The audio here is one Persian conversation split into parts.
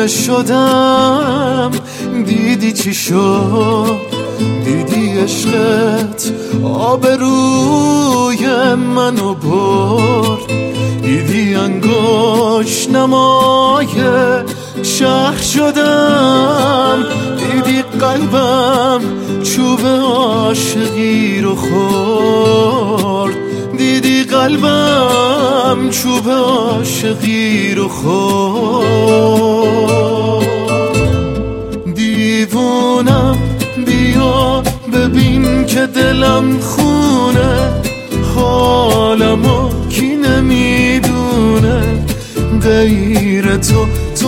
دیوونه شدم. دیدی چی شد؟ دیدی عشقت آبروی منو برد. دیدی انگشت نمای شهر شدم. دیدی قلبم چوب عاشقی رو خورد. دیدی قلبم چوب عاشقی رو خورد. دیوونم بیا ببین که دلم خونه، حالمو کی نمیدونه غیر تو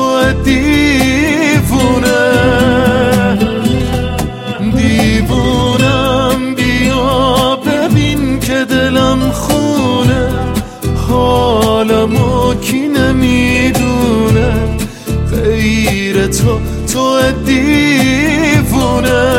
دیوونه. دیوونم بیا ببین که دلم خونه، حالمو کی نمیدونه غیر تو دیوونه.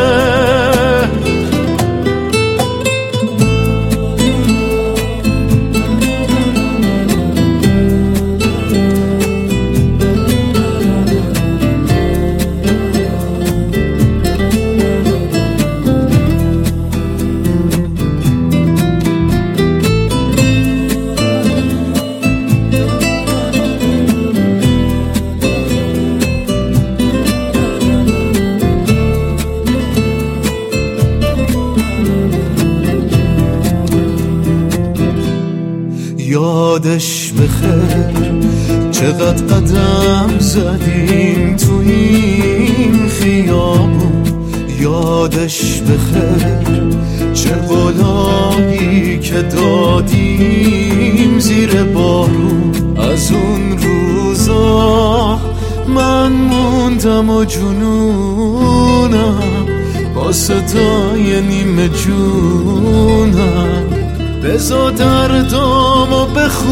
یادش بخیر چقدر قدم زدیم تو این خیابون. یادش بخیر چه قولایی که دادیم زیر بارون. از اون روزا من موندم و جنونم با صدای نیمه جونم. بزا دردامو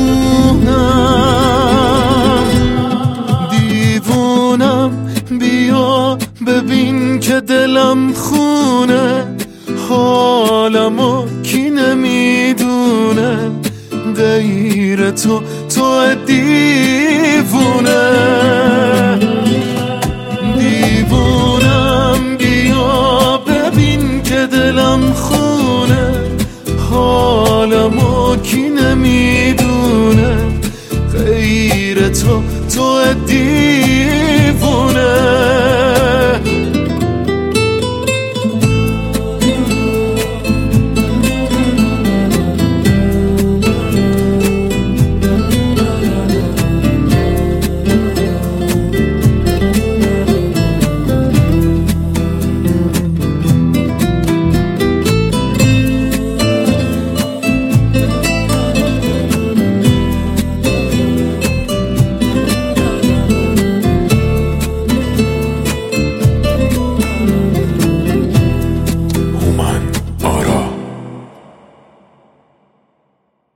بخونم. دیوونم بیا ببین که دلم خونه، حالمو کی نمیدونه غیر تو دیوونه.